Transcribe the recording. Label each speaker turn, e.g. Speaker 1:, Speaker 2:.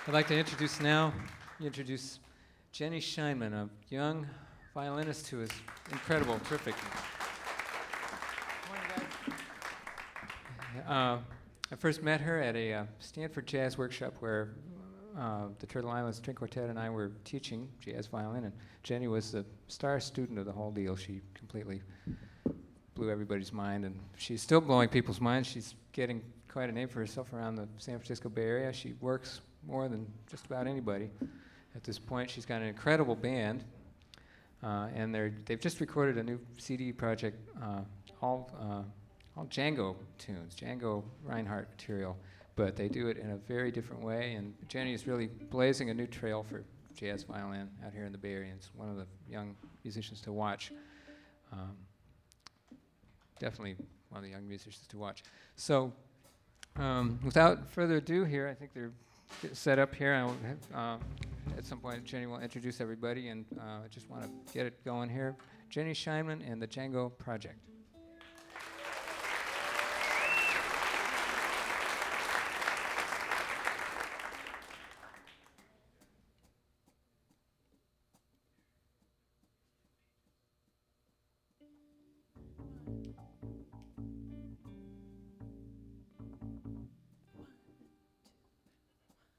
Speaker 1: I'd like to introduce Jenny Scheinman, a young violinist who is incredible, terrific. I first met her at a Stanford Jazz Workshop where the Turtle Island String Quartet and I were teaching jazz violin, and Jenny was the star student of the whole deal. She completely blew everybody's mind, and she's still blowing people's minds. She's getting quite a name for herself around the San Francisco Bay Area. She works more than just about anybody. At this point, she's got an incredible band, and they've just recorded a new CD project, all Django tunes, Django Reinhardt material, but they do it in a very different way, and Jenny is really blazing a new trail for jazz violin out here in the Bay Area. It's one of the young musicians to watch. Definitely one of the young musicians to watch. So, without further ado here, I think they're set up here. At some point, Jenny will introduce everybody, and I just want to get it going here. Jenny Scheinman and the Django Project.